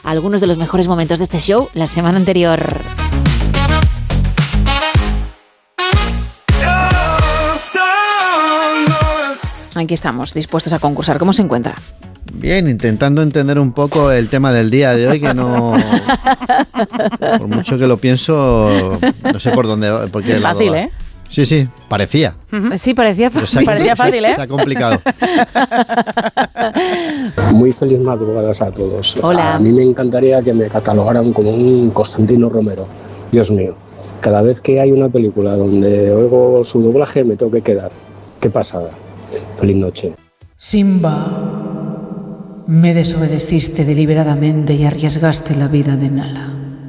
algunos de los mejores momentos de este show la semana anterior. Aquí estamos, dispuestos a concursar. ¿Cómo se encuentra? Bien, intentando entender un poco el tema del día de hoy, que no... Por mucho que lo pienso, no sé por dónde... Por qué es fácil, ¿eh? Sí, parecía. Sí, parecía fácil. Parecía fácil, ¿eh? Se ha complicado. Muy feliz madrugadas a todos. Hola. A mí me encantaría que me catalogaran como un Constantino Romero. Dios mío, cada vez que hay una película donde oigo su doblaje me tengo que quedar. Qué pasada. Feliz noche. Simba, me desobedeciste deliberadamente y arriesgaste la vida de Nala.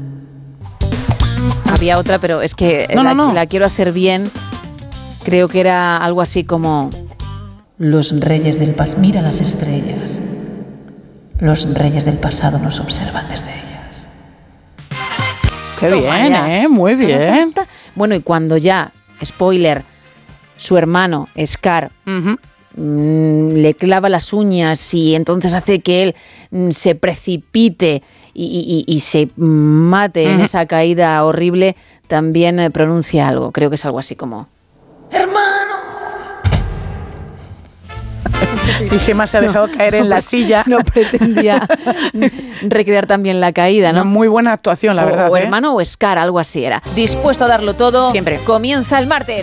Había otra, pero es que la quiero hacer bien. Creo que era algo así como... Los reyes del pasado, mira las estrellas. Los reyes del pasado nos observan desde ellas. Qué bien, muy bien. Bueno, y cuando ya, spoiler, su hermano, Scar, le clava las uñas y entonces hace que él se precipite y se mate en esa caída horrible, también pronuncia algo. Creo que es algo así como... ¡Hermano! Y Gemma se ha dejado caer en la silla. No pretendía recrear también la caída, ¿no? Una muy buena actuación, la verdad. O hermano o Scar, algo así era. Dispuesto a darlo todo. Siempre. Comienza el martes.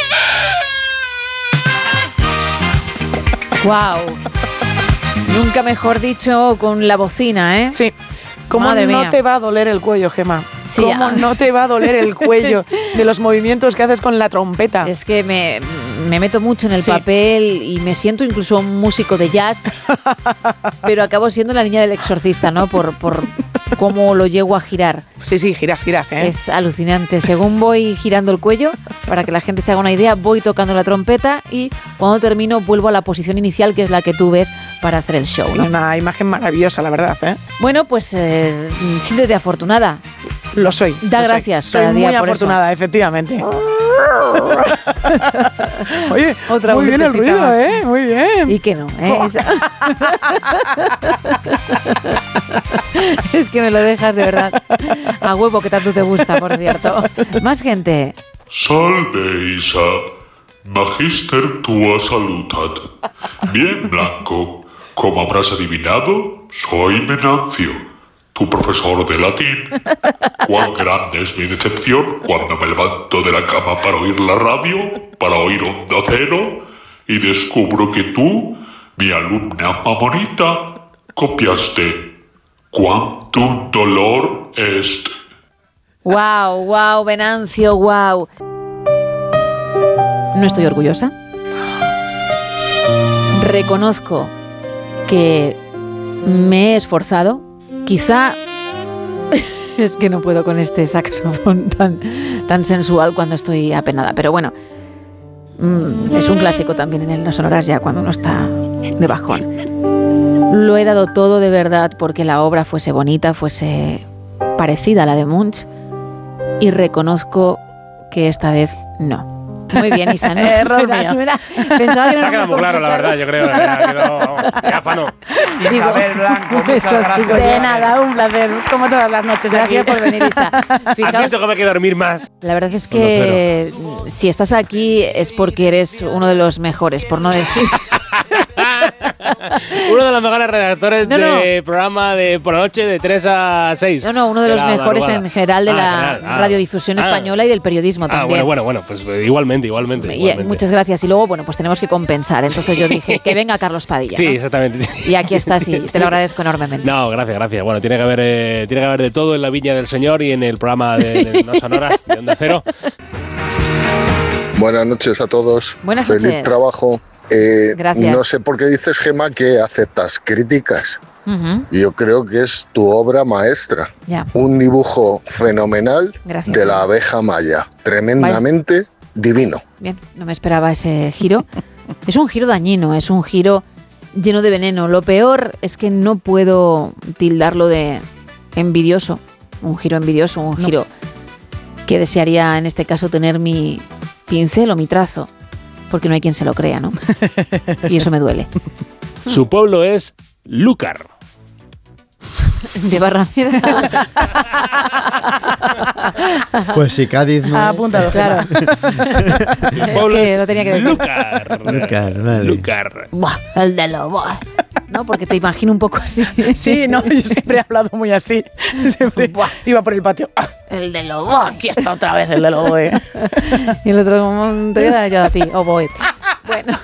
¡Wow! Nunca mejor dicho con la bocina, ¿eh? Sí. ¿Cómo Madre no mía. te va a doler el cuello, Gemma? Sí, ¿Cómo no te va a doler el cuello de los movimientos que haces con la trompeta? Es que me meto mucho en el Sí. papel y me siento incluso un músico de jazz, pero acabo siendo la niña del exorcista, ¿no? Por cómo lo llego a girar. Sí, giras, ¿eh? Es alucinante. Según voy girando el cuello, para que la gente se haga una idea, voy tocando la trompeta y cuando termino vuelvo a la posición inicial, que es la que tú ves para hacer el show, Sí, ¿no? una imagen maravillosa, la verdad, ¿eh? Bueno, pues siéntete afortunada. Lo soy. Da lo soy. gracias Soy cada muy día por afortunada, efectivamente. Oye, Otra muy bien el vocecita ruido, más. ¿eh? Muy bien. Y que no, ¿eh? Es que me lo dejas de verdad a huevo, que tanto te gusta, por cierto. Más gente. Salve Isa, Magister tua salutat. Bien, Blanco, como habrás adivinado, soy Venancio, tu profesor de latín. Cuán grande es mi decepción cuando me levanto de la cama para oír la radio, para oír Onda Cero, y descubro que tú, mi alumna favorita, copiaste Quantum dolor est. Wow, Venancio, wow. No estoy orgullosa. Reconozco que me he esforzado. Quizá es que no puedo con este saxofón tan sensual cuando estoy apenada. Pero bueno, es un clásico también en las sonoras ya cuando uno está de bajón. Lo he dado todo de verdad porque la obra fuese bonita, fuese parecida a la de Munch, y reconozco que esta vez no. Muy bien, Isa, ¿no? Error mío. Pensaba que Me no ha quedado muy claro, la verdad, yo creo. Diáfano. Isabel Blanco, muchas eso, gracias. digo, De nada, un placer, como todas las noches. Gracias aquí. por venir, Isa. Has Fijaos, visto que me hay que dormir más. la verdad es que si estás aquí es porque eres uno de los mejores, por no decir... Uno de los mejores redactores de programa de por la noche de 3 a 6. No, uno de los mejores en general de la radiodifusión española y del periodismo también. Bueno, pues igualmente. Muchas gracias. Y luego, bueno, pues tenemos que compensar. Entonces yo dije, que venga Carlos Padilla, Sí, ¿no? exactamente. Y aquí estás y te lo agradezco enormemente. No, gracias. Bueno, tiene que haber de todo en la Viña del Señor y en el programa de No Sonoras de Onda Cero. Buenas noches a todos. Buenas Feliz noches. trabajo. Gracias. No sé por qué dices, Gemma, que aceptas críticas. Uh-huh. Yo creo que es tu obra maestra. Ya. Un dibujo fenomenal. Gracias. De la abeja maya. Tremendamente divino. Bien, no me esperaba ese giro. Es un giro dañino, es un giro lleno de veneno. Lo peor es que no puedo tildarlo de envidioso. Un giro envidioso, un giro que desearía en este caso tener mi pincel o mi trazo. Porque no hay quien se lo crea, ¿no? Y eso me duele. Su pueblo es Lúcar. De Barrameda. Pues si Cádiz no Ha es. apuntado. Claro. Es que lo tenía que decir. Lucar. Buah, el de lo buah. No, porque te imagino un poco así. Sí, no, yo siempre he hablado muy así. Siempre Buah. iba por el patio. ¡Ah! El de lo buah. Aquí está otra vez el de los boes. Y el otro, como, te voy a dar yo a ti, o boete. Bueno.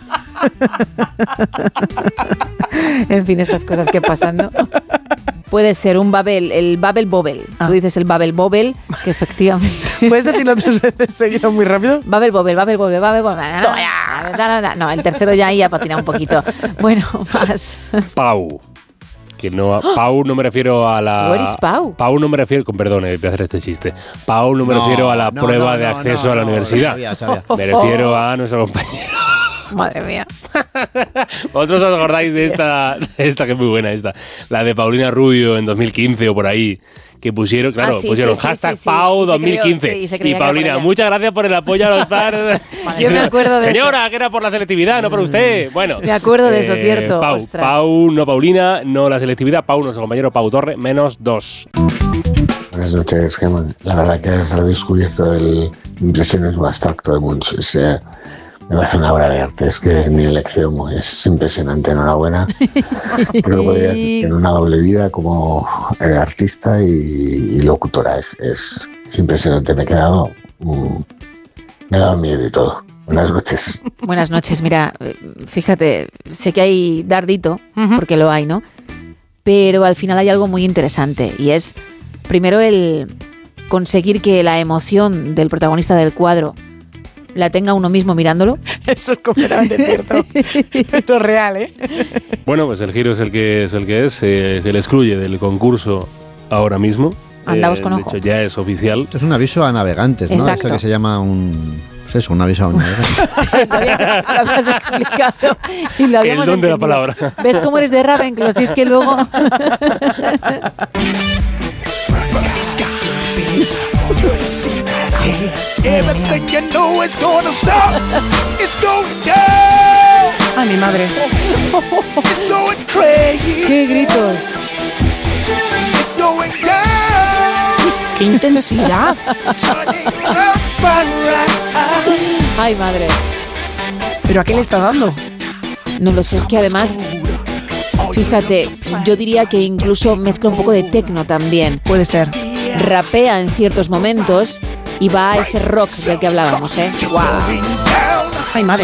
En fin, estas cosas que pasan, ¿no? Puede ser un Babel, el Babel Bobel. Tú dices el Babel Bobel, que efectivamente... ¿Puedes decirlo 3 veces seguido muy rápido? Babel Bobel, Babel Bobel, Babel Bobel. No, el tercero ya ahí ha patinado un poquito. Bueno, más. Pau. Que no, Pau no me refiero a la... Where is Pau? Pau no me refiero, con perdón, voy a hacer este chiste. Pau no me refiero a la prueba de acceso a la universidad. Sabía. Me refiero a nuestro compañero. Madre mía. ¿Vosotros os acordáis de esta que es muy buena esta? La de Paulina Rubio en 2015 o por ahí. Que pusieron, claro, Sí, pusieron sí, hashtag sí. Pau Y se creyó, 2015. sí, y se creía y que era Paulina, por ella. muchas gracias por el apoyo a los padres. Yo me acuerdo de Señora, eso. que era por la selectividad, no por usted. Bueno. Me acuerdo de eso, cierto. Pau, Ostras. Pau, no Paulina, no la selectividad. Pau, nuestro compañero Pau Torre, -2. Buenas noches, Gemma. La verdad que has redescubierto el impresionismo abstracto de Munch. Me parece una obra de arte, es que ni el extremo, es impresionante, enhorabuena. Creo que podrías tener una doble vida como artista y locutora, es impresionante, me he quedado miedo y todo. Buenas noches. Buenas noches, mira, fíjate, sé que hay dardito, porque lo hay, ¿no? Pero al final hay algo muy interesante y es, primero, el conseguir que la emoción del protagonista del cuadro la tenga uno mismo mirándolo. Eso es completamente cierto. Pero real, ¿eh? Bueno, pues el giro es el que es. Se le excluye del concurso ahora mismo. Andaos con de ojo. hecho, ya es oficial. Esto es un aviso a navegantes, ¿no? Exacto. Esto que se llama un... Pues eso, un aviso a navegantes. Lo habías explicado y lo habíamos El don de la entendido. palabra. ¿Ves cómo eres de Ravenclaw? Si es que luego... Everything you know is gonna stop. It's going down. Ay, mi madre. It's going crazy. ¡Qué gritos! It's going down. ¡Qué intensidad! Turning around, around. Ay, madre. ¿Pero a qué le está dando? No lo sé, es que además, fíjate, yo diría que incluso mezcla un poco de techno también. Puede ser. Rapea en ciertos momentos y va a ese rock del que hablábamos, ¿eh? ¡Guau! Going down. ¡Ay, madre!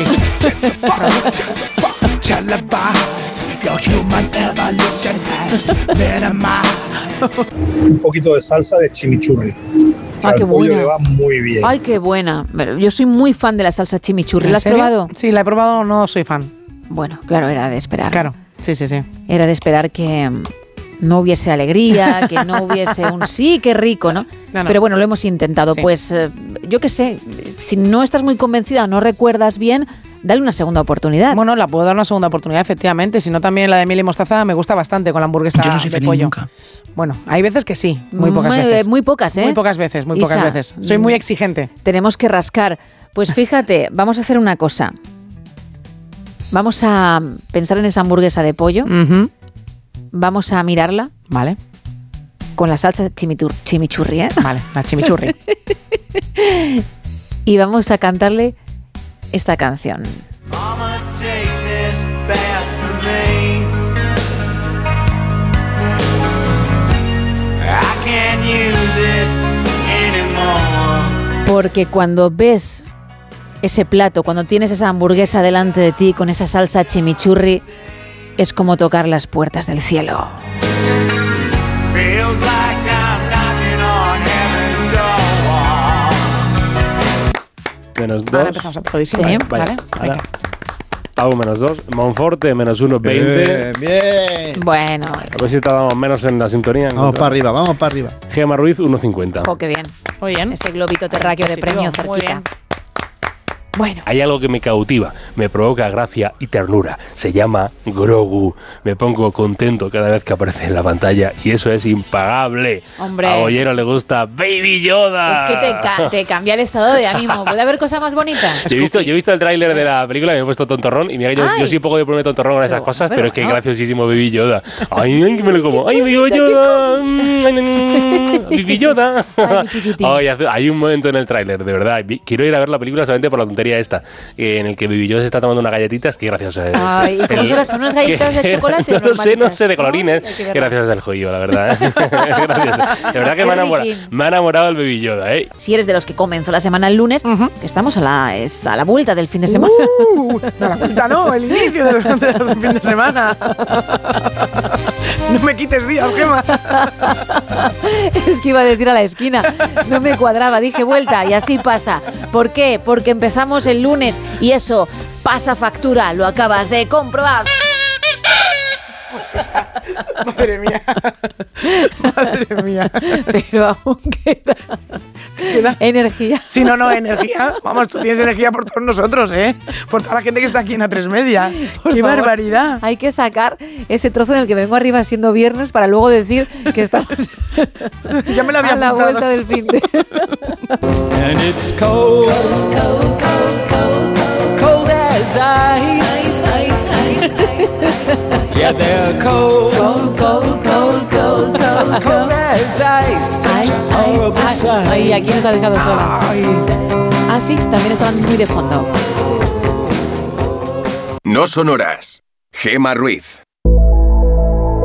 Tell about your human evolution has minimized. Un poquito de salsa de chimichurri. Ah, qué el pollo buena. le va muy bien. ¡Ay, qué buena! Yo soy muy fan de la salsa chimichurri. ¿La has serio? probado? Sí, la he probado, no soy fan. Bueno, claro, era de esperar. Claro, sí. Era de esperar que no hubiese alegría, que no hubiese un sí, qué rico, ¿no? No. Pero bueno, lo hemos intentado. Sí. Pues yo qué sé, si no estás muy convencida o no recuerdas bien, dale una segunda oportunidad. Bueno, la puedo dar una segunda oportunidad, efectivamente. Si no, también la de miel y mostaza me gusta bastante con la hamburguesa Yo no soy de feliz pollo. nunca. Bueno, hay veces que sí, muy pocas veces. Muy pocas, ¿eh? Muy pocas veces. Isa, Soy muy exigente. Tenemos que rascar. Pues fíjate, vamos a hacer una cosa. Vamos a pensar en esa hamburguesa de pollo. Ujú. Vamos a mirarla Vale, con la salsa chimichurri, ¿eh? vale, la chimichurri. Y vamos a cantarle esta canción. Mama, take this badge from me. I can't use it anymore. Porque cuando ves ese plato, cuando tienes esa hamburguesa delante de ti con esa salsa chimichurri, es como tocar las puertas del cielo. Feels like I'm knocking on heaven's door. -2. Ahora empezamos a jodísimo. Sí. Vale, Ahora, venga. Pau -2. Monforte -1, 20. Bien. Bueno, A ver si tardamos menos en la sintonía. Vamos para arriba, vamos para arriba. Gema Ruiz, 1,50. qué bien. Muy bien. Ese globito terráqueo de Positivo, premio muy cerquita. bien. Bueno. Hay algo que me cautiva, me provoca gracia y ternura. Se llama Grogu. Me pongo contento cada vez que aparece en la pantalla y eso es impagable. Hombre. A Bollero le gusta Baby Yoda. Es que te cambia el estado de ánimo. ¿Puede haber cosa más bonita? Yo he visto el tráiler de la película y me he puesto tontorrón. Y mira que yo soy poco de ponerme tontorrón con esas cosas, pero es que es graciosísimo Baby Yoda. Ay, que me lo como. Ay, Baby Yoda. Baby Yoda. Ay, mi chiquitín. Ay, hay un momento en el tráiler, de verdad. Quiero ir a ver la película solamente por la tontería esta, en el que Baby Yoda se está tomando unas galletitas. Qué gracioso es. Ay, ¿y cómo son unas galletas de chocolate? No sé, de colorines. Qué gracioso es el joyo, la verdad. Gracioso. De verdad que me ha enamorado el Baby Yoda, ¿eh? Si eres de los que comenzó la semana el lunes, que estamos a la vuelta del fin de semana. No, la vuelta no, el inicio del fin de semana. No me quites días, Gemma. Es que iba a decir a la esquina, no me cuadraba, dije vuelta y así pasa. ¿Por qué? Porque empezamos el lunes y eso pasa factura, lo acabas de comprobar. Madre mía. Madre mía. Pero aún queda energía. Si no, energía. Vamos, tú tienes energía por todos nosotros, ¿eh? Por toda la gente que está aquí en A3 Media. ¡Qué barbaridad! Hay que sacar ese trozo en el que vengo arriba siendo viernes para luego decir que estamos ya me lo había a la apuntado. vuelta del fin de... And it's cold, cold, cold, cold, cold as ice, ice, ice, ice, ice. Yeah, they're cold, cold, cold, cold, cold, cold, cold as ice. Ay, aquí nos ha dejado solas. Ah, sí, también estaban muy de fondo. No son horas. Gemma Ruiz.